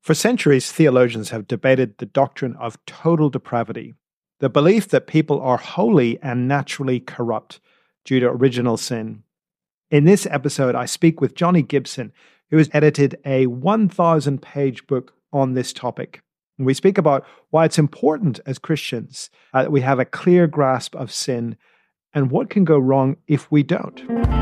For centuries, theologians have debated the doctrine of total depravity, the belief that people are wholly and naturally corrupt due to original sin. In this episode, I speak with Johnny Gibson, who has edited a 1,000-page book on this topic. And we speak about why it's important as Christians that we have a clear grasp of sin and what can go wrong if we don't.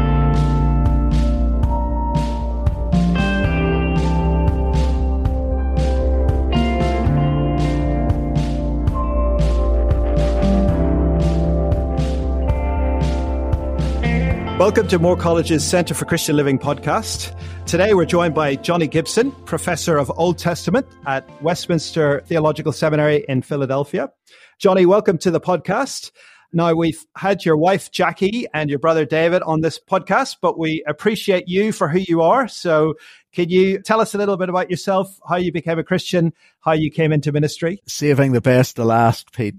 Welcome to Moore College's Centre for Christian Living podcast. Today we're joined by Johnny Gibson, Professor of Old Testament at Westminster Theological Seminary in Philadelphia. Johnny, welcome to the podcast. Now, we've had your wife, Jackie, and your brother, David, on this podcast, but we appreciate you for who you are. So can you tell us a little bit about yourself, how you became a Christian, how you came into ministry? Saving the best to last, Pete.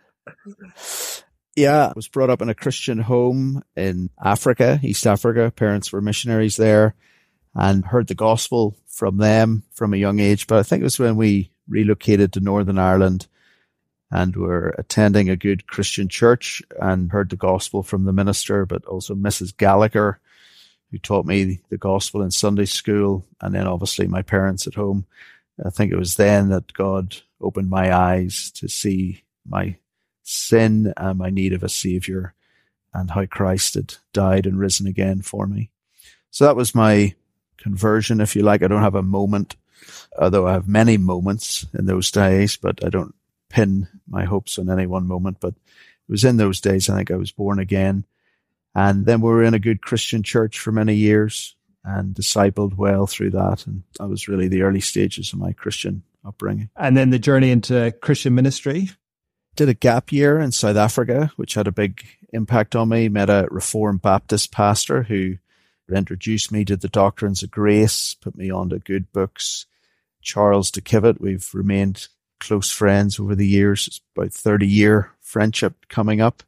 Yeah, I was brought up in a Christian home in Africa, East Africa. Parents were missionaries there and heard the gospel from them from a young age. But I think it was when we relocated to Northern Ireland and were attending a good Christian church and heard the gospel from the minister, but also Mrs. Gallagher, who taught me the gospel in Sunday school, and then obviously my parents at home. I think it was then that God opened my eyes to see my sin and my need of a savior and how Christ had died and risen again for me. So that was my conversion, if you like. I don't have a moment, although I have many moments in those days, but I don't pin my hopes on any one moment. But it was in those days, I think, I was born again. And then we were in a good Christian church for many years and discipled well through that. And that was really the early stages of my Christian upbringing. And then the journey into Christian ministry? Did a gap year in South Africa, which had a big impact on me. Met a Reformed Baptist pastor who introduced me to the doctrines of grace, put me on to good books. Charles de Kivet, we've remained close friends over the years. It's about 30-year friendship coming up.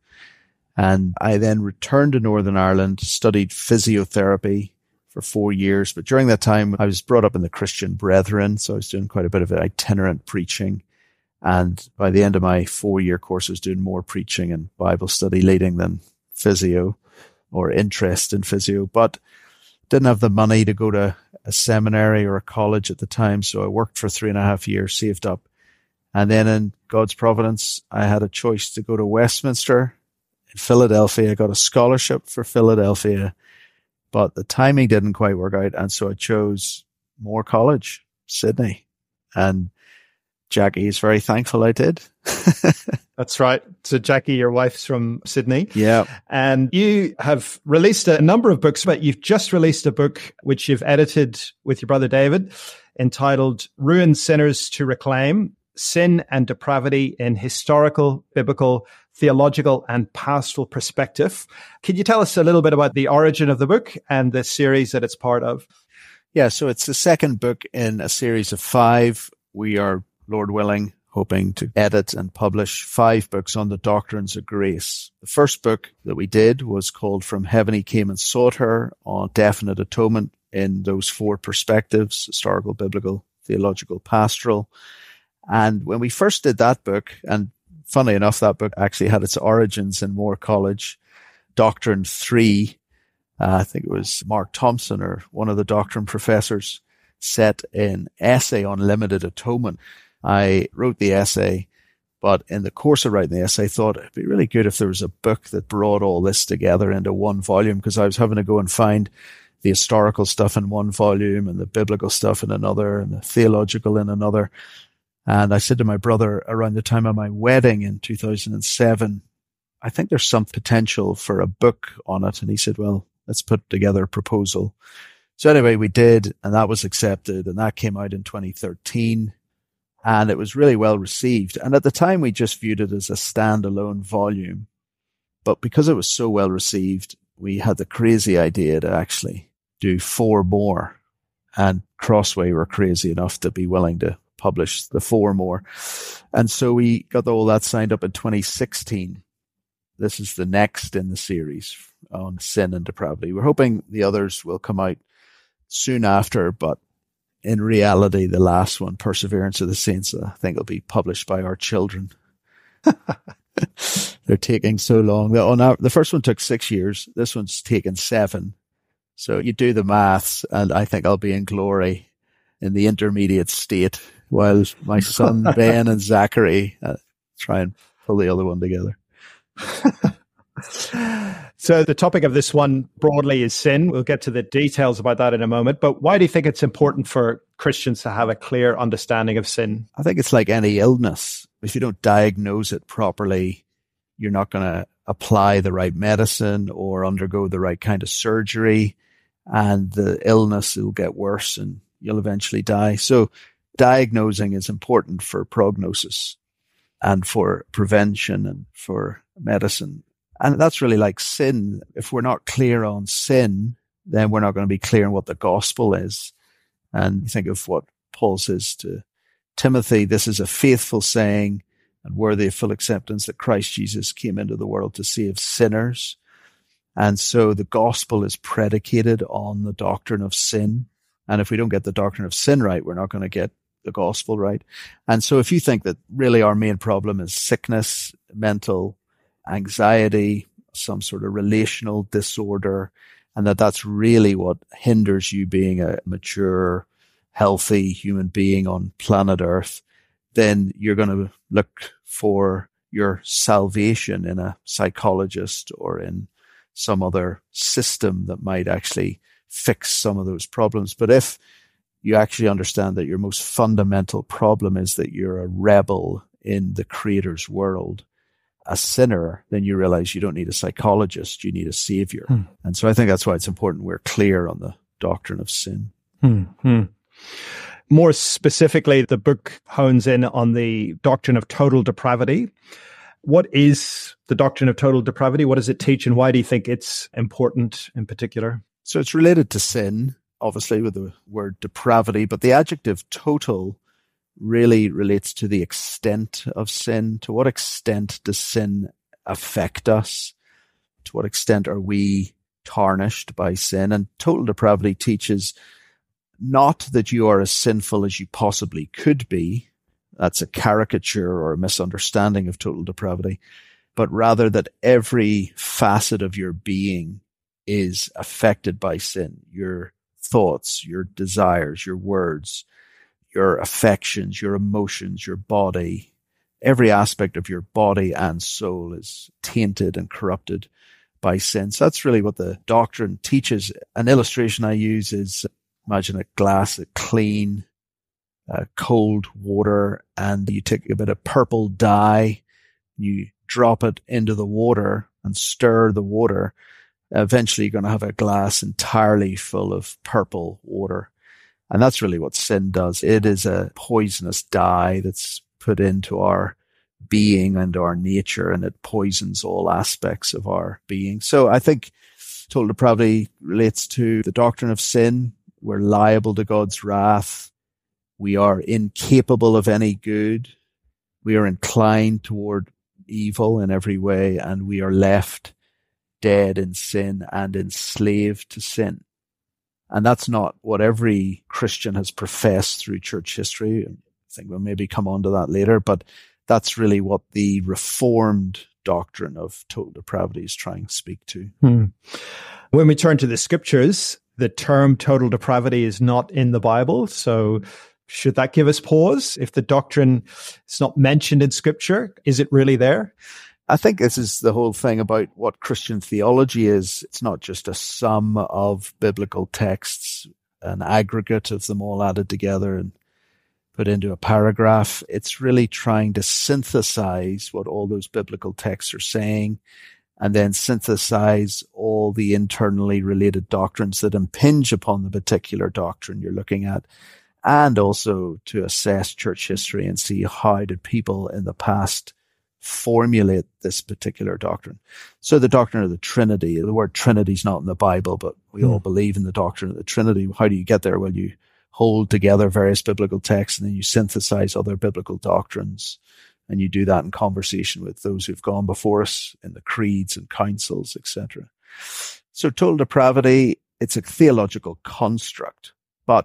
And I then returned to Northern Ireland, studied physiotherapy for 4 years. But during that time, I was brought up in the Christian Brethren, so I was doing quite a bit of itinerant preaching. And by the end of my 4-year course, I was doing more preaching and Bible study leading than physio or interest in physio, but didn't have the money to go to a seminary or a college at the time. So I worked for 3.5 years, saved up. And then in God's providence, I had a choice to go to Westminster in Philadelphia. I got a scholarship for Philadelphia, but the timing didn't quite work out. And so I chose Moore College, Sydney. And Jackie is very thankful I did. That's right. So Jackie, your wife's from Sydney. Yeah. And you have released a number of books, but you've just released a book which you've edited with your brother David entitled Ruined Sinners to Reclaim: Sin and Depravity in Historical, Biblical, Theological and Pastoral Perspective. Can you tell us a little bit about the origin of the book and the series that it's part of? Yeah, so it's the second book in a series of 5. We are, Lord willing, hoping to edit and publish 5 books on the doctrines of grace. The first book that we did was called From Heaven He Came and Sought Her, on definite atonement in those 4 perspectives: historical, biblical, theological, pastoral. And when we first did that book, and funnily enough, that book actually had its origins in Moore College, Doctrine 3, I think it was Mark Thompson or one of the doctrine professors, set an essay on limited atonement. I wrote the essay, but in the course of writing the essay, I thought it'd be really good if there was a book that brought all this together into one volume, because I was having to go and find the historical stuff in one volume and the biblical stuff in another and the theological in another. And I said to my brother around the time of my wedding in 2007, I think there's some potential for a book on it. And he said, well, let's put together a proposal. So anyway, we did, and that was accepted, and that came out in 2013. And it was really well received. And at the time, we just viewed it as a standalone volume. But because it was so well received, we had the crazy idea to actually do 4 more. And Crossway were crazy enough to be willing to publish the 4 more. And so we got all that signed up in 2016. This is the next in the series on sin and depravity. We're hoping the others will come out soon after, but in reality, the last one, Perseverance of the Saints, I think will be published by our children. They're taking so long. The first one took 6 years. This one's taken 7. So you do the maths, and I think I'll be in glory in the intermediate state while my son Ben and Zachary try and pull the other one together. So the topic of this one broadly is sin. We'll get to the details about that in a moment. But why do you think it's important for Christians to have a clear understanding of sin? I think it's like any illness. If you don't diagnose it properly, you're not going to apply the right medicine or undergo the right kind of surgery, and the illness will get worse and you'll eventually die. So diagnosing is important for prognosis and for prevention and for medicine. And that's really like sin. If we're not clear on sin, then we're not going to be clear on what the gospel is. And think of what Paul says to Timothy, this is a faithful saying and worthy of full acceptance that Christ Jesus came into the world to save sinners. And so the gospel is predicated on the doctrine of sin. And if we don't get the doctrine of sin right, we're not going to get the gospel right. And so if you think that really our main problem is sickness, mental anxiety, some sort of relational disorder, and that's really what hinders you being a mature, healthy human being on planet Earth, then you're going to look for your salvation in a psychologist or in some other system that might actually fix some of those problems. But if you actually understand that your most fundamental problem is that you're a rebel in the Creator's world, a sinner, then you realize you don't need a psychologist, you need a savior. And so I think that's why it's important we're clear on the doctrine of sin. More specifically, the book hones in on the doctrine of total depravity. What is the doctrine of total depravity? What does it teach, and why do you think it's important in particular? So it's related to sin, obviously, with the word depravity, but the adjective total really relates to the extent of sin. To what extent does sin affect us? To what extent are we tarnished by sin? And total depravity teaches not that you are as sinful as you possibly could be. That's a caricature or a misunderstanding of total depravity, but rather that every facet of your being is affected by sin. Your thoughts, your desires, your words, your affections, your emotions, your body, every aspect of your body and soul is tainted and corrupted by sin. So that's really what the doctrine teaches. An illustration I use is, imagine a glass of clean, cold water, and you take a bit of purple dye, you drop it into the water and stir the water. Eventually you're going to have a glass entirely full of purple water. And that's really what sin does. It is a poisonous dye that's put into our being and our nature, and it poisons all aspects of our being. So I think total depravity relates to the doctrine of sin. We're liable to God's wrath. We are incapable of any good. We are inclined toward evil in every way, and we are left dead in sin and enslaved to sin. And that's not what every Christian has professed through church history. I think we'll maybe come on to that later, but that's really what the Reformed doctrine of total depravity is trying to speak to. When we turn to the scriptures, the term total depravity is not in the Bible. So should that give us pause? If the doctrine is not mentioned in scripture, is it really there? I think this is the whole thing about what Christian theology is. It's not just a sum of biblical texts, an aggregate of them all added together and put into a paragraph. It's really trying to synthesize what all those biblical texts are saying, and then synthesize all the internally related doctrines that impinge upon the particular doctrine you're looking at, and also to assess church history and see how did people in the past formulate this particular doctrine. So the doctrine of the Trinity, the word Trinity is not in the Bible, but we all believe in the doctrine of the Trinity. How do you get there? Well, you hold together various biblical texts and then you synthesize other biblical doctrines. And you do that in conversation with those who've gone before us in the creeds and councils, etc. So total depravity, it's a theological construct, but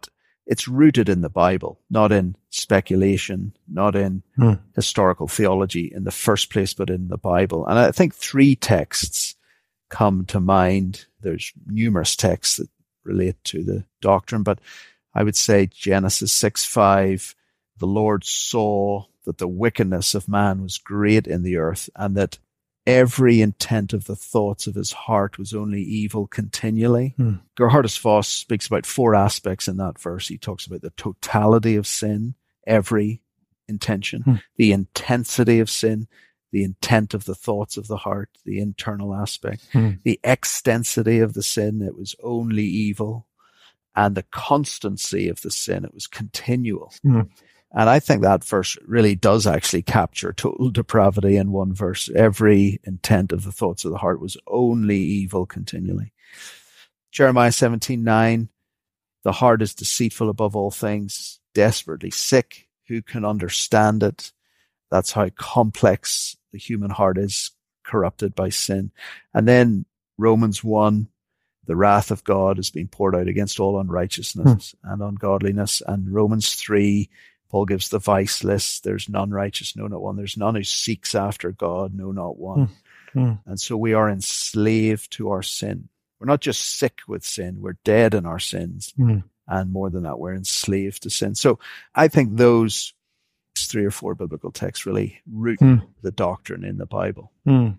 it's rooted in the Bible, not in speculation, not in historical theology in the first place, but in the Bible. And I think 3 texts come to mind. There's numerous texts that relate to the doctrine, but I would say Genesis 6:5, the Lord saw that the wickedness of man was great in the earth, and that every intent of the thoughts of his heart was only evil continually. Gerhardus Voss speaks about 4 aspects in that verse. He talks about the totality of sin, every intention, the intensity of sin, the intent of the thoughts of the heart, the internal aspect, the extensity of the sin, it was only evil, and the constancy of the sin, it was continual. And I think that verse really does actually capture total depravity in one verse. Every intent of the thoughts of the heart was only evil continually. Jeremiah 17:9, the heart is deceitful above all things, desperately sick. Who can understand it? That's how complex the human heart is, corrupted by sin. And then Romans 1, the wrath of God is being poured out against all unrighteousness and ungodliness. And Romans 3, Paul gives the vice list. There's none righteous, no, not one. There's none who seeks after God, no, not one. And so we are enslaved to our sin. We're not just sick with sin, we're dead in our sins. And more than that, we're enslaved to sin. So I think those 3 or 4 biblical texts really root the doctrine in the Bible.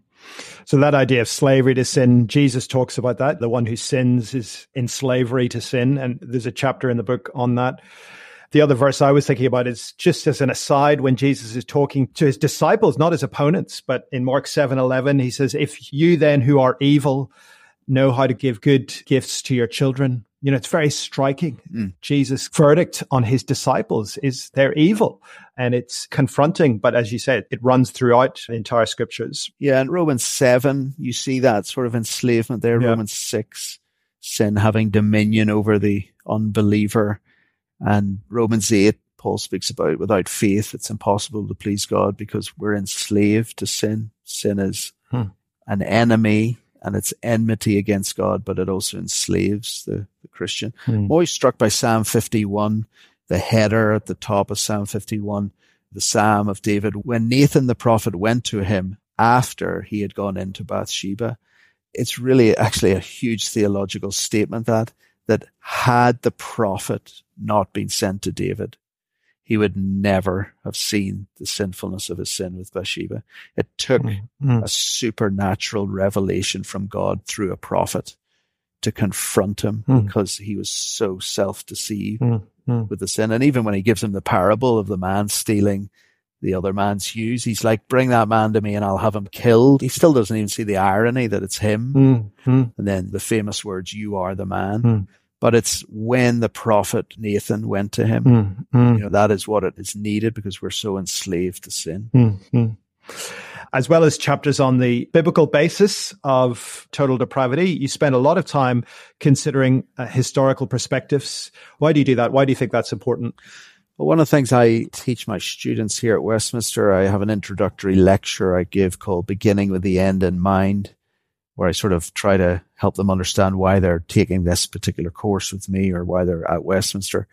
So that idea of slavery to sin, Jesus talks about that. The one who sins is in slavery to sin. And there's a chapter in the book on that. The other verse I was thinking about is just as an aside when Jesus is talking to his disciples, not his opponents, but in Mark 7:11, he says, if you then who are evil know how to give good gifts to your children. You know, it's very striking. Jesus' verdict on his disciples is they're evil, and it's confronting. But as you said, it runs throughout the entire scriptures. Yeah, in Romans 7, you see that sort of enslavement there. Yeah. Romans 6, sin having dominion over the unbeliever. And Romans 8, Paul speaks about without faith, it's impossible to please God because we're enslaved to sin. Sin is an enemy. And it's enmity against God, but it also enslaves the Christian. I'm always struck by Psalm 51, the header at the top of Psalm 51, the Psalm of David. When Nathan the prophet went to him after he had gone into Bathsheba, it's really actually a huge theological statement that had the prophet not been sent to David, he would never have seen the sinfulness of his sin with Bathsheba. It took a supernatural revelation from God through a prophet to confront him because he was so self-deceived with the sin. And even when he gives him the parable of the man stealing the other man's hues, he's like, bring that man to me and I'll have him killed. He still doesn't even see the irony that it's him. And then the famous words, you are the man. But it's when the prophet Nathan went to him, you know, that is what it is needed because we're so enslaved to sin. As well as chapters on the biblical basis of total depravity, you spend a lot of time considering historical perspectives. Why do you do that? Why do you think that's important? Well, one of the things I teach my students here at Westminster, I have an introductory lecture I give called Beginning with the End in Mind, where I sort of try to help them understand why they're taking this particular course with me or why they're at Westminster.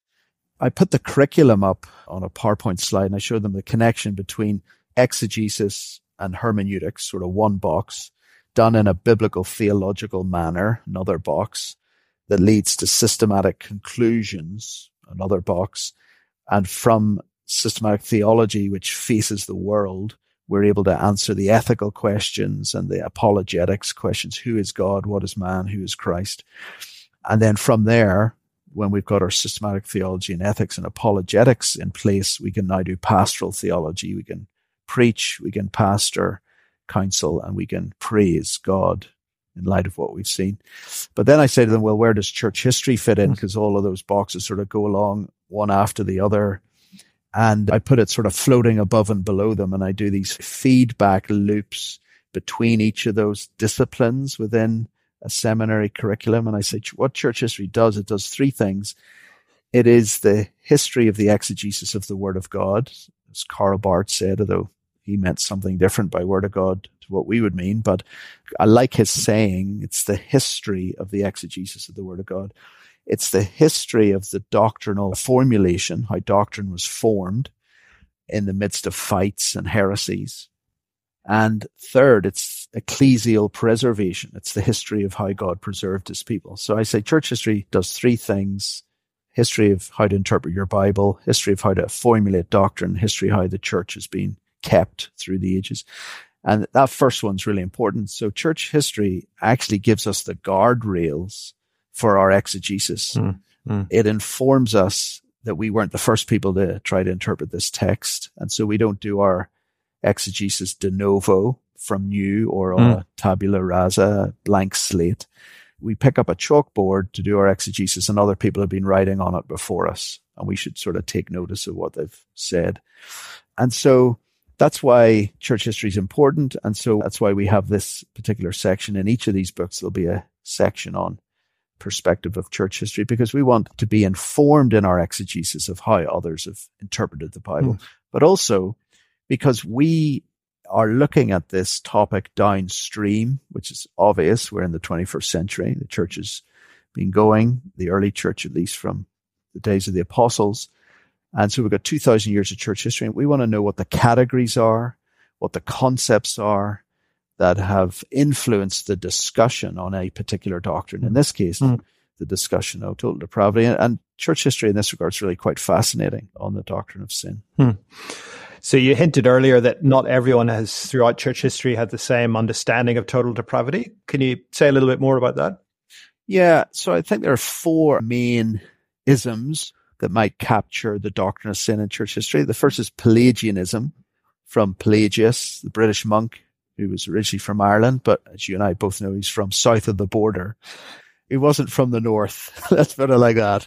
I put the curriculum up on a PowerPoint slide and I showed them the connection between exegesis and hermeneutics, sort of one box, done in a biblical theological manner, another box, that leads to systematic conclusions, another box, and from systematic theology, which faces the world, we're able to answer the ethical questions and the apologetics questions. Who is God? What is man? Who is Christ? And then from there, when we've got our systematic theology and ethics and apologetics in place, we can now do pastoral theology. We can preach, we can pastor, counsel, and we can praise God in light of what we've seen. But then I say to them, well, where does church history fit in? Because all of those boxes sort of go along one after the other. And I put it sort of floating above and below them. And I do these feedback loops between each of those disciplines within a seminary curriculum. And I say, what church history does, it does 3 things. It is the history of the exegesis of the Word of God, as Karl Barth said, although he meant something different by Word of God to what we would mean. But I like his saying, it's the history of the exegesis of the Word of God. It's the history of the doctrinal formulation, how doctrine was formed in the midst of fights and heresies. And third, it's ecclesial preservation. It's the history of how God preserved his people. So I say church history does three things: history of how to interpret your Bible, history of how to formulate doctrine, history of how the church has been kept through the ages. And that first one's really important. So church history actually gives us the guardrails for our exegesis. It informs us that we weren't the first people to try to interpret this text. And so we don't do our exegesis de novo from new or on a tabula rasa, blank slate. We pick up a chalkboard to do our exegesis, and other people have been writing on it before us. And we should sort of take notice of what they've said. And so that's why church history is important. And so that's why we have this particular section. In each of these books, there'll be a section on perspective of church history, because we want to be informed in our exegesis of how others have interpreted the Bible, but also because we are looking at this topic downstream, which is obvious. We're in the 21st century. The church has been going, the early church, at least from the days of the apostles. And so we've got 2,000 years of church history. And we want to know what the categories are, what the concepts are that have influenced the discussion on a particular doctrine. In this case, the discussion of total depravity. And church history in this regard is really quite fascinating on the doctrine of sin. So you hinted earlier that not everyone has, throughout church history, had the same understanding of total depravity. Can you say a little bit more about that? Yeah, so I think there are four main isms that might capture the doctrine of sin in church history. The first is Pelagianism, from Pelagius, the British monk, who was originally from Ireland, but as you and I both know, he's from south of the border. He wasn't from the north. Let's put it like that.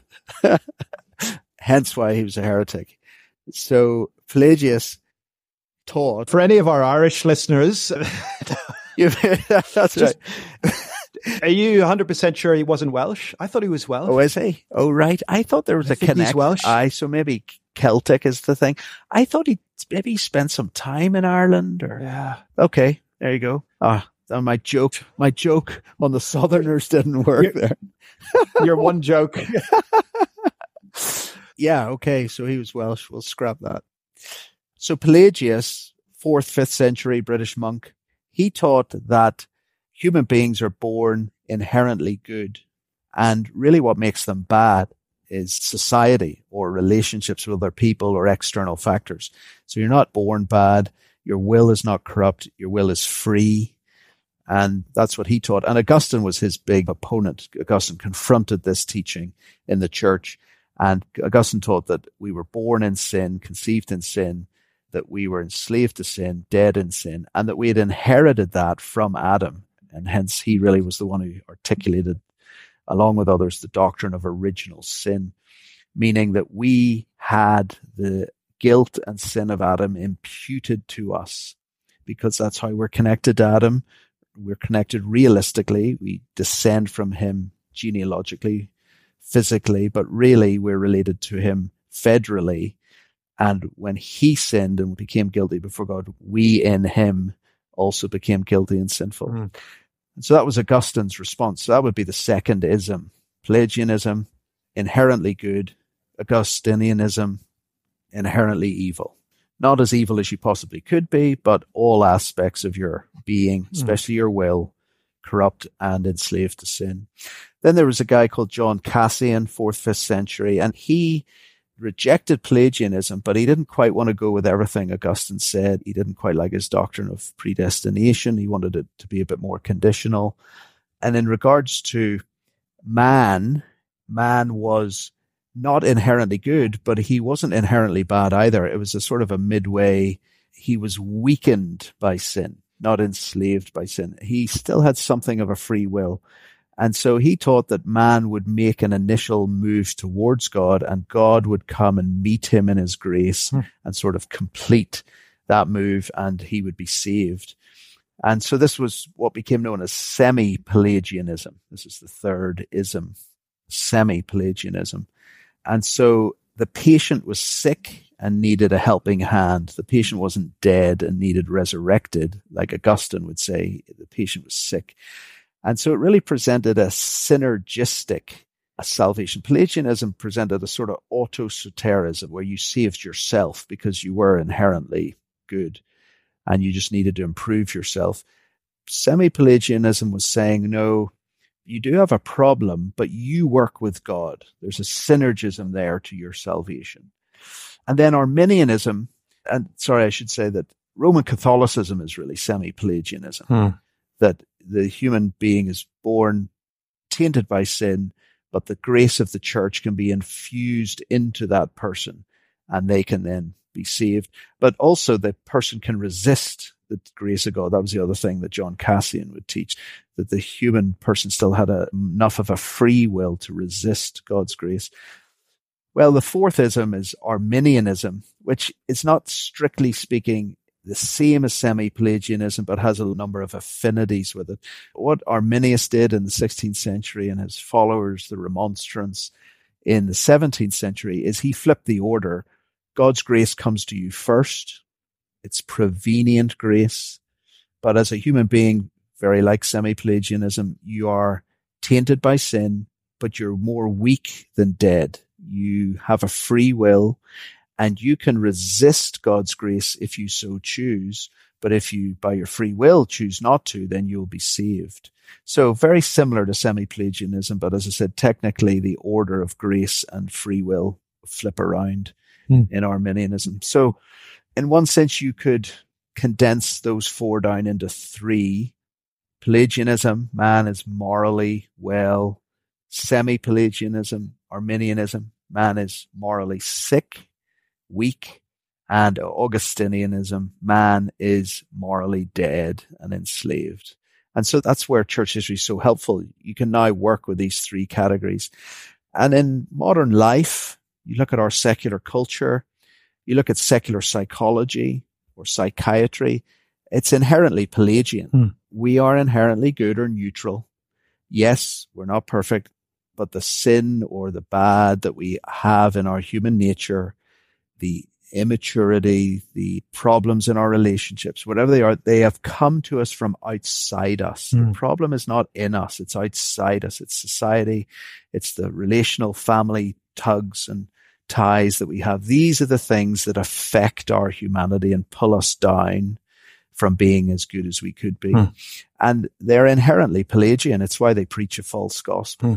Hence why he was a heretic. So Pelagius taught... For any of our Irish listeners... That's right. Are you 100% sure he wasn't Welsh? I thought he was Welsh. Oh, is he? Oh, right. I thought there was a connection. He's Welsh. So maybe Celtic is the thing. I thought he maybe spent some time in Ireland. Or yeah. Okay, there you go. My joke on the Southerners didn't work there. Your one joke. Yeah, okay. So he was Welsh. We'll scrap that. So Pelagius, 4th, 5th century British monk, he taught that human beings are born inherently good. And really what makes them bad is society or relationships with other people or external factors. So you're not born bad. Your will is not corrupt. Your will is free. And that's what he taught. And Augustine was his big opponent. Augustine confronted this teaching in the church. And Augustine taught that we were born in sin, conceived in sin, that we were enslaved to sin, dead in sin, and that we had inherited that from Adam. And hence he really was the one who articulated, along with others, the doctrine of original sin, meaning that we had the guilt and sin of Adam imputed to us, because that's how we're connected to Adam. We're connected realistically. We descend from him genealogically, physically, but really we're related to him federally. And when he sinned and became guilty before God, we in him also became guilty and sinful. And so that was Augustine's response. So that would be the second ism. Pelagianism, inherently good. Augustinianism, inherently evil. Not as evil as you possibly could be, but all aspects of your being, especially your will, corrupt and enslaved to sin. Then there was a guy called John Cassian, 4th, 5th century, and he rejected Pelagianism, but he didn't quite want to go with everything Augustine said. He didn't quite like his doctrine of predestination. He wanted it to be a bit more conditional. And in regards to man was not inherently good, but he wasn't inherently bad either. It was a sort of a midway. He was weakened by sin, not enslaved by sin. He still had something of a free will. And so he taught that man would make an initial move towards God, and God would come and meet him in his grace and sort of complete that move, and he would be saved. And so this was what became known as semi-Pelagianism. This is the third ism, semi-Pelagianism. And so the patient was sick and needed a helping hand. The patient wasn't dead and needed resurrected, like Augustine would say. The patient was sick. And so it really presented a synergistic a salvation. Pelagianism presented a sort of autosoterism where you saved yourself because you were inherently good and you just needed to improve yourself. Semi-Pelagianism was saying, no, you do have a problem, but you work with God. There's a synergism there to your salvation. And then Arminianism, and sorry, I should say that Roman Catholicism is really semi-Pelagianism, that the human being is born tainted by sin, but the grace of the church can be infused into that person and they can then be saved. But also the person can resist the grace of God. That was the other thing that John Cassian would teach, that the human person still had enough of a free will to resist God's grace. Well, the fourth ism is Arminianism, which is not strictly speaking the same as semi-Pelagianism, but has a number of affinities with it. What Arminius did in the 16th century and his followers, the Remonstrants, in the 17th century, is he flipped the order. God's grace comes to you first. It's prevenient grace. But as a human being, very like semi-Pelagianism, you are tainted by sin, but you're more weak than dead. You have a free will and you can resist God's grace if you so choose. But if you, by your free will, choose not to, then you'll be saved. So very similar to semi-Pelagianism, but as I said, technically the order of grace and free will flip around in Arminianism. So in one sense, you could condense those four down into three. Pelagianism, man is morally well. Semi-Pelagianism, Arminianism, man is morally sick, weak. And Augustinianism, man is morally dead and enslaved. And so that's where church history is so helpful. You can now work with these three categories. And in modern life, you look at our secular culture, you look at secular psychology or psychiatry, it's inherently Pelagian. We are inherently good or neutral. Yes, we're not perfect, but the sin or the bad that we have in our human nature, the immaturity, the problems in our relationships, whatever they are, they have come to us from outside us. The problem is not in us, it's outside us. It's society, it's the relational family tugs and ties that we have. These are the things that affect our humanity and pull us down from being as good as we could be. And they're inherently Pelagian. It's why they preach a false gospel.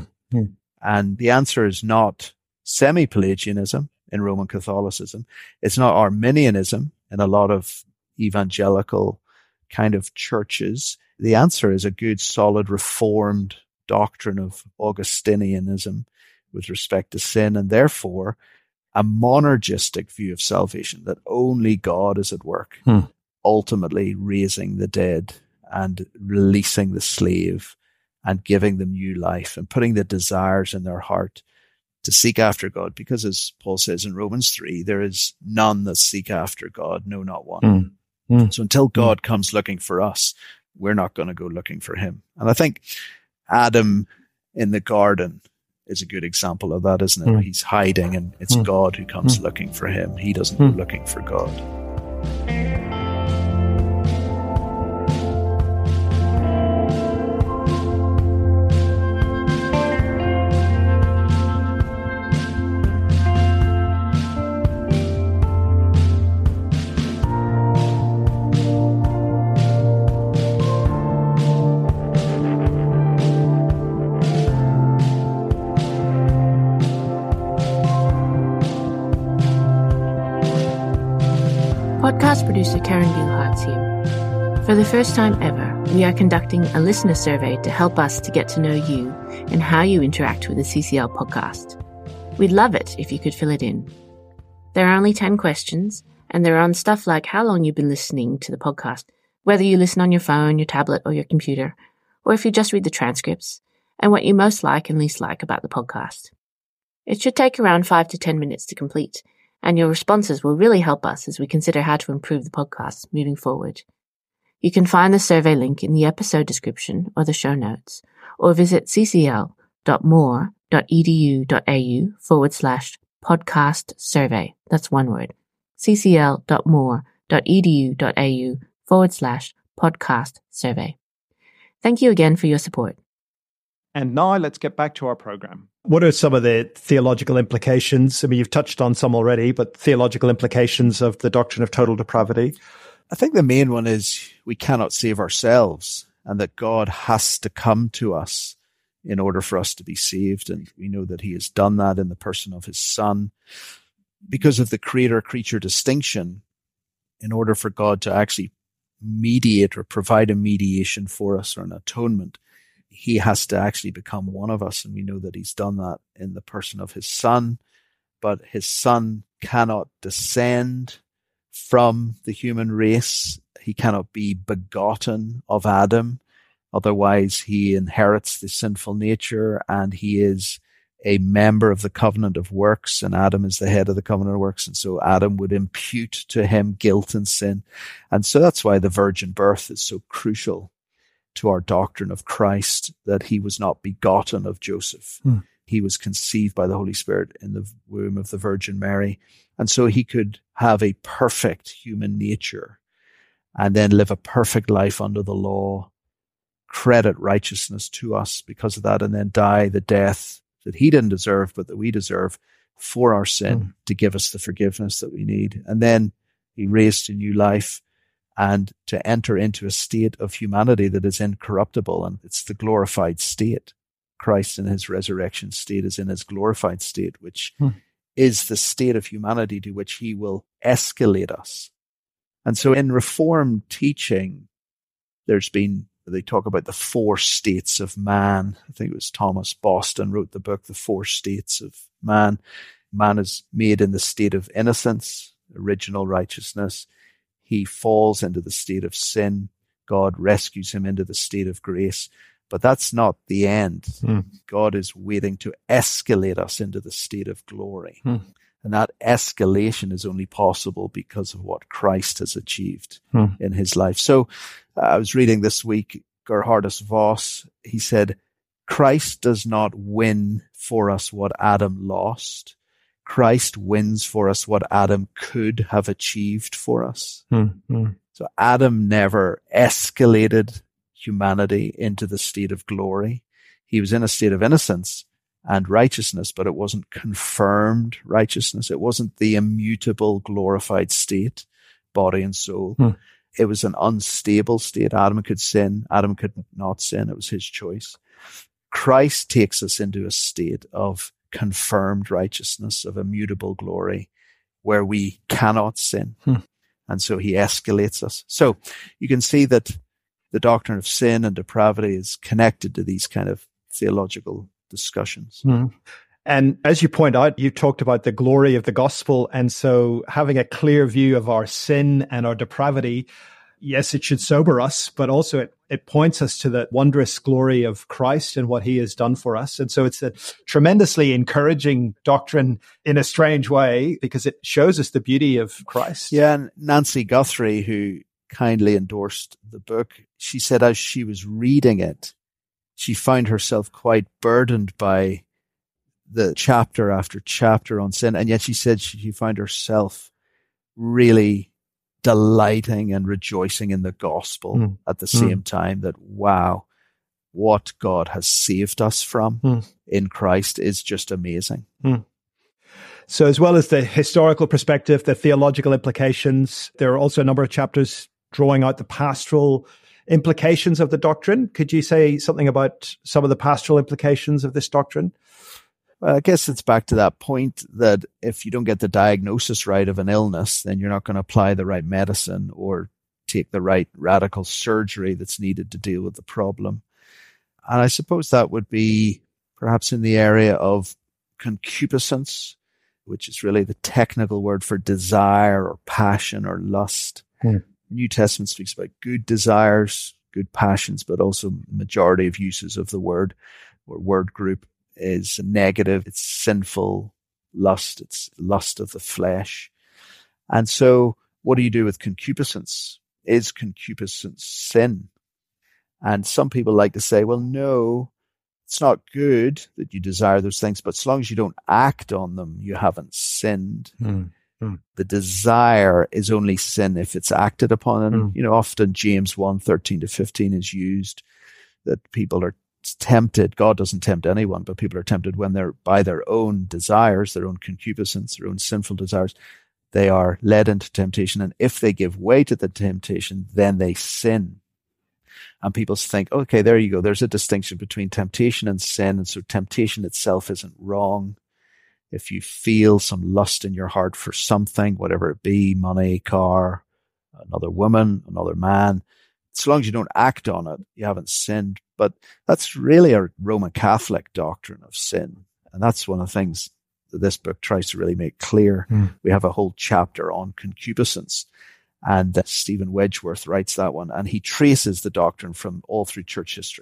And the answer is not semi-Pelagianism in Roman Catholicism. It's not Arminianism in a lot of evangelical kind of churches. The answer is a good, solid, reformed doctrine of Augustinianism with respect to sin, and therefore a monergistic view of salvation, that only God is at work, ultimately raising the dead and releasing the slave and giving them new life and putting the desires in their heart to seek after God. Because as Paul says in Romans 3, there is none that seek after God, no, not one. So until God comes looking for us, we're not going to go looking for him. And I think Adam in the garden is a good example of that, isn't it? He's hiding and it's God who comes looking for him. He doesn't go looking for God. Podcast producer Karen Gilhart's here. For the first time ever, we are conducting a listener survey to help us to get to know you and how you interact with the CCL podcast. We'd love it if you could fill it in. There are only 10 questions, and they're on stuff like how long you've been listening to the podcast, whether you listen on your phone, your tablet, or your computer, or if you just read the transcripts, and what you most like and least like about the podcast. It should take around 5 to 10 minutes to complete, and your responses will really help us as we consider how to improve the podcast moving forward. You can find the survey link in the episode description or the show notes, or visit ccl.moore.edu.au/podcast survey. That's one word. ccl.moore.edu.au/podcast survey. Thank you again for your support. And now let's get back to our program. What are some of the theological implications? I mean, you've touched on some already, but theological implications of the doctrine of total depravity? I think the main one is we cannot save ourselves and that God has to come to us in order for us to be saved. And we know that he has done that in the person of his Son. Because of the creator-creature distinction, in order for God to actually mediate or provide a mediation for us or an atonement, he has to actually become one of us. And we know that he's done that in the person of his Son. But his Son cannot descend from the human race. He cannot be begotten of Adam. Otherwise, he inherits the sinful nature and he is a member of the covenant of works, and Adam is the head of the covenant of works. And so Adam would impute to him guilt and sin. And so that's why the virgin birth is so crucial to our doctrine of Christ, that he was not begotten of Joseph. He was conceived by the Holy Spirit in the womb of the Virgin Mary. And so he could have a perfect human nature and then live a perfect life under the law, credit righteousness to us because of that, and then die the death that he didn't deserve, but that we deserve for our sin to give us the forgiveness that we need. And then he raised to new life and to enter into a state of humanity that is incorruptible. And it's the glorified state. Christ in his resurrection state is in his glorified state, which is the state of humanity to which he will escalate us. And so in Reformed teaching, they talk about the 4 states of man. I think it was Thomas Boston wrote the book, The 4 States of Man. Man is made in the state of innocence, original righteousness. He falls into the state of sin. God rescues him into the state of grace. But that's not the end. God is waiting to escalate us into the state of glory. And that escalation is only possible because of what Christ has achieved in his life. So I was reading this week, Gerhardus Voss, he said, Christ does not win for us what Adam lost. Christ wins for us what Adam could have achieved for us. So Adam never escalated humanity into the state of glory. He was in a state of innocence and righteousness, but it wasn't confirmed righteousness. It wasn't the immutable glorified state, body and soul. It was an unstable state. Adam could sin. Adam could not sin. It was his choice. Christ takes us into a state of confirmed righteousness, of immutable glory, where we cannot sin. And so he escalates us. So you can see that the doctrine of sin and depravity is connected to these kind of theological discussions. And as you point out, you talked about the glory of the gospel. And so having a clear view of our sin and our depravity, yes, it should sober us, but also it points us to the wondrous glory of Christ and what he has done for us. And so it's a tremendously encouraging doctrine in a strange way, because it shows us the beauty of Christ. Yeah, and Nancy Guthrie, who kindly endorsed the book, she said as she was reading it, she found herself quite burdened by the chapter after chapter on sin. And yet she said she found herself really delighting and rejoicing in the gospel at the same time, that, wow, what God has saved us from in Christ is just amazing. So as well as the historical perspective, the theological implications, there are also a number of chapters drawing out the pastoral implications of the doctrine. Could you say something about some of the pastoral implications of this doctrine? Well, I guess it's back to that point that if you don't get the diagnosis right of an illness, then you're not going to apply the right medicine or take the right radical surgery that's needed to deal with the problem. And I suppose that would be perhaps in the area of concupiscence, which is really the technical word for desire or passion or lust. New Testament speaks about good desires, good passions, but also majority of uses of the word or word group is negative. It's sinful lust. It's lust of the flesh. And so what do you do with concupiscence? Is concupiscence sin? And some people like to say, well, no, it's not good that you desire those things, but as long as you don't act on them, you haven't sinned. The desire is only sin if it's acted upon. And, often James 1:13-15 is used, that people are tempted. God doesn't tempt anyone, but people are tempted when they're by their own desires, their own concupiscence, their own sinful desires. They are led into temptation. And if they give way to the temptation, then they sin. And people think, okay, there you go. There's a distinction between temptation and sin. And so temptation itself isn't wrong. If you feel some lust in your heart for something, whatever it be, money, car, another woman, another man, so long as you don't act on it, you haven't sinned. But that's really a Roman Catholic doctrine of sin. And that's one of the things that this book tries to really make clear. We have a whole chapter on concupiscence. And Stephen Wedgeworth writes that one. And he traces the doctrine from all through church history.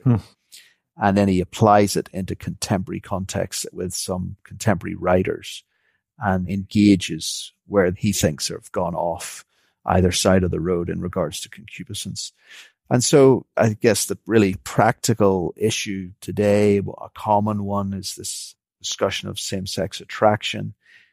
And then he applies it into contemporary context with some contemporary writers and engages where he thinks have gone off either side of the road in regards to concupiscence. And so I guess the really practical issue today, a common one, is this discussion of same-sex attraction.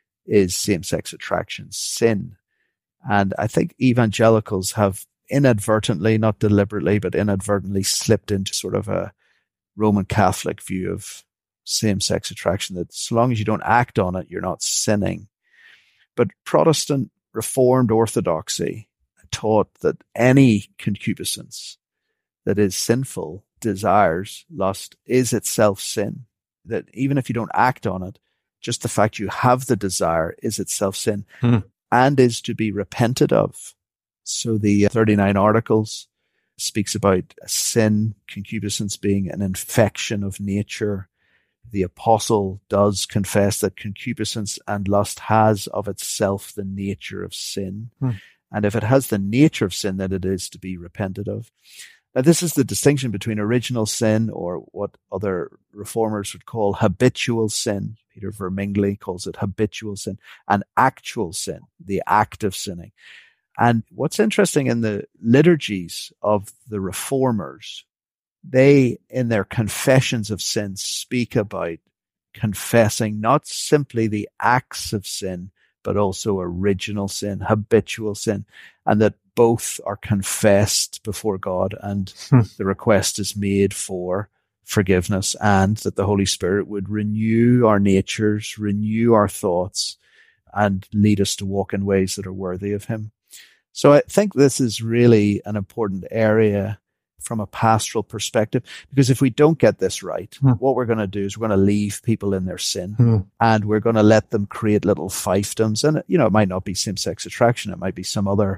Is same-sex attraction sin? And I think evangelicals have inadvertently, not deliberately, but inadvertently slipped into sort of a Roman Catholic view of same-sex attraction, that so long as you don't act on it, you're not sinning. But Protestant Reformed orthodoxy taught that any concupiscence that is sinful, desires, lust, is itself sin. That even if you don't act on it, just the fact you have the desire is itself sin and is to be repented of. So the 39 Articles speaks about sin, concupiscence being an infection of nature. The apostle does confess that concupiscence and lust has of itself the nature of sin. And if it has the nature of sin, then it is to be repented of. Now, this is the distinction between original sin, or what other reformers would call habitual sin. Peter Vermingli calls it habitual sin, and actual sin, the act of sinning. And what's interesting in the liturgies of the reformers, they, in their confessions of sin, speak about confessing not simply the acts of sin, but also original sin, habitual sin, and that both are confessed before God, and the request is made for forgiveness, and that the Holy Spirit would renew our natures, renew our thoughts, and lead us to walk in ways that are worthy of Him. So I think this is really an important area from a pastoral perspective, because if we don't get this right, what we're going to do is we're going to leave people in their sin and we're going to let them create little fiefdoms. And, you know, it might not be same-sex attraction. It might be some other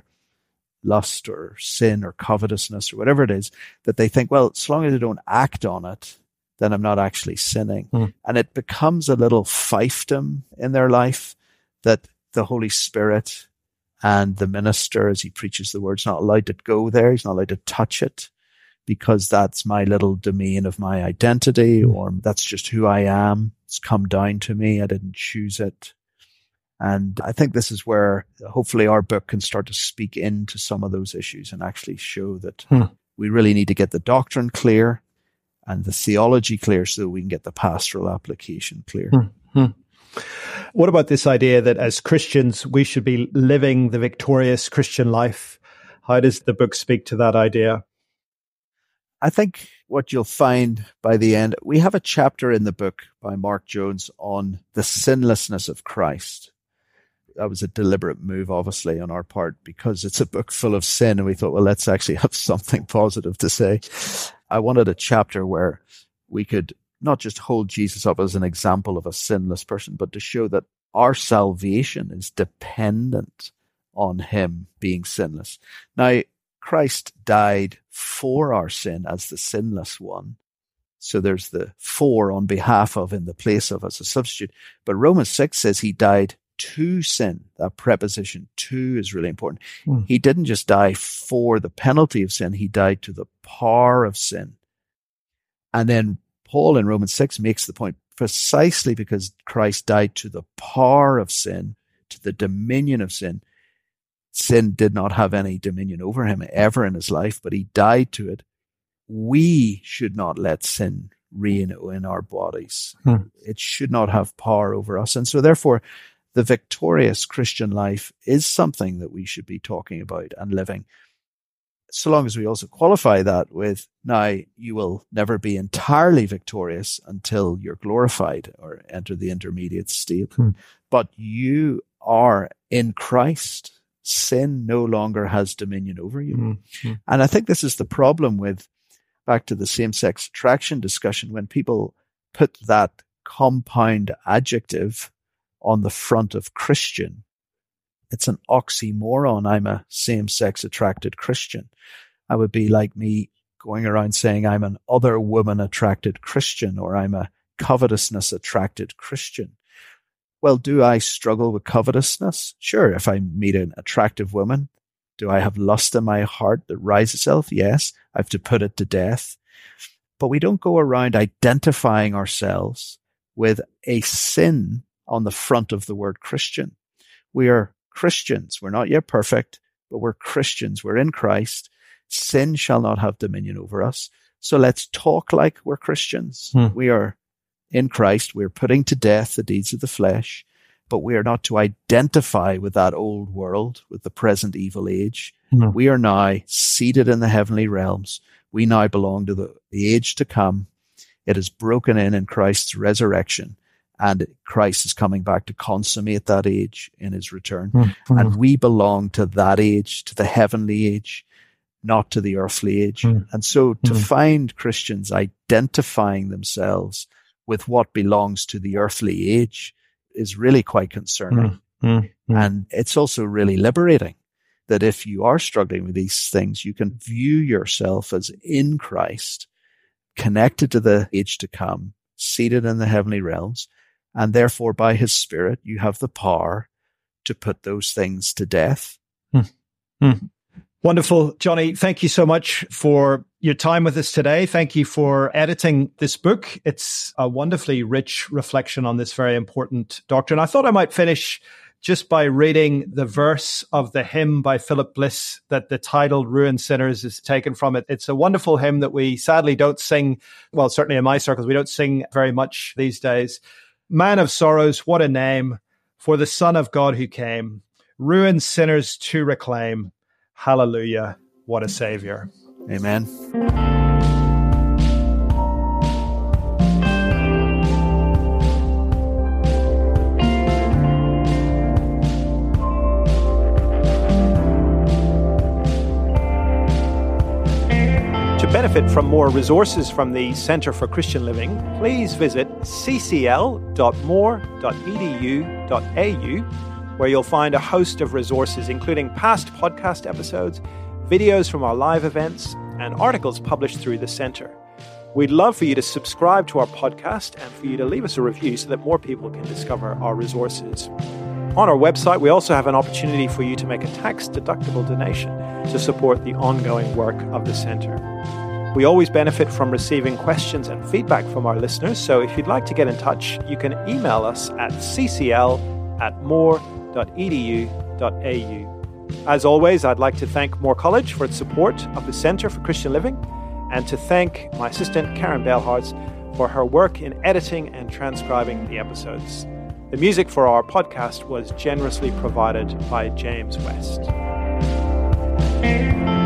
lust or sin or covetousness or whatever it is that they think, well, as long as I don't act on it, then I'm not actually sinning. And it becomes a little fiefdom in their life that the Holy Spirit and the minister, as he preaches the word, is not allowed to go there. He's not allowed to touch it, because that's my little domain of my identity, or that's just who I am. It's come down to me. I didn't choose it. And I think this is where hopefully our book can start to speak into some of those issues and actually show that we really need to get the doctrine clear and the theology clear so that we can get the pastoral application clear. What about this idea that as Christians, we should be living the victorious Christian life? How does the book speak to that idea? I think what you'll find by the end, we have a chapter in the book by Mark Jones on the sinlessness of Christ. That was a deliberate move, obviously, on our part, because it's a book full of sin. And we thought, well, let's actually have something positive to say. I wanted a chapter where we could not just hold Jesus up as an example of a sinless person, but to show that our salvation is dependent on him being sinless. Now, Christ died for our sin as the sinless one. So there's the for on behalf of in the place of as a substitute. But Romans 6 says he died to sin. That preposition to is really important. He didn't just die for the penalty of sin. He died to the power of sin. And then Paul in Romans 6 makes the point, precisely because Christ died to the power of sin, to the dominion of sin. Sin did not have any dominion over him ever in his life, but he died to it. We should not let sin reign in our bodies. It should not have power over us. And so therefore, the victorious Christian life is something that we should be talking about and living. so long as we also qualify that with, now you will never be entirely victorious until you're glorified or enter the intermediate state. But you are in Christ. Sin no longer has dominion over you. And I think this is the problem with, back to the same-sex attraction discussion, when people put that compound adjective on the front of Christian. It's an oxymoron. I'm a same-sex attracted Christian. I would be like me going around saying I'm an other woman attracted Christian, or I'm a covetousness attracted Christian. Well, do I struggle with covetousness? Sure. If I meet an attractive woman, do I have lust in my heart that rises itself? Yes. I have to put it to death. But we don't go around identifying ourselves with a sin on the front of the word Christian. We are Christians. We're not yet perfect, but we're Christians. We're in Christ. Sin shall not have dominion over us. So let's talk like we're Christians. We are in Christ. We're putting to death the deeds of the flesh, but we are not to identify with that old world, with the present evil age. We are now seated in the heavenly realms. We now belong to the age to come. It is broken in Christ's resurrection, and Christ is coming back to consummate that age in his return. And we belong to that age, to the heavenly age, not to the earthly age. And so to find Christians identifying themselves with what belongs to the earthly age is really quite concerning. And it's also really liberating that if you are struggling with these things, you can view yourself as in Christ, connected to the age to come, seated in the heavenly realms, and therefore by his Spirit, you have the power to put those things to death. Wonderful. Johnny, thank you so much for your time with us today. Thank you for editing this book. It's a wonderfully rich reflection on this very important doctrine. I thought I might finish just by reading the verse of the hymn by Philip Bliss that the title Ruined Sinners is taken from it. It's a wonderful hymn that we sadly don't sing. Well, certainly in my circles, we don't sing very much these days. Man of sorrows, what a name for the Son of God who came, ruined sinners to reclaim. Hallelujah, what a Savior. Amen. To benefit from more resources from the Centre for Christian Living, please visit ccl.more.edu.au, where you'll find a host of resources, including past podcast episodes, videos from our live events, and articles published through the Centre. We'd love for you to subscribe to our podcast and for you to leave us a review so that more people can discover our resources. On our website, we also have an opportunity for you to make a tax-deductible donation to support the ongoing work of the Centre. We always benefit from receiving questions and feedback from our listeners, so if you'd like to get in touch, you can email us at ccl@more.edu.au. As always, I'd like to thank Moore College for its support of the Centre for Christian Living, and to thank my assistant, Karen Bellhards, for her work in editing and transcribing the episodes. The music for our podcast was generously provided by James West.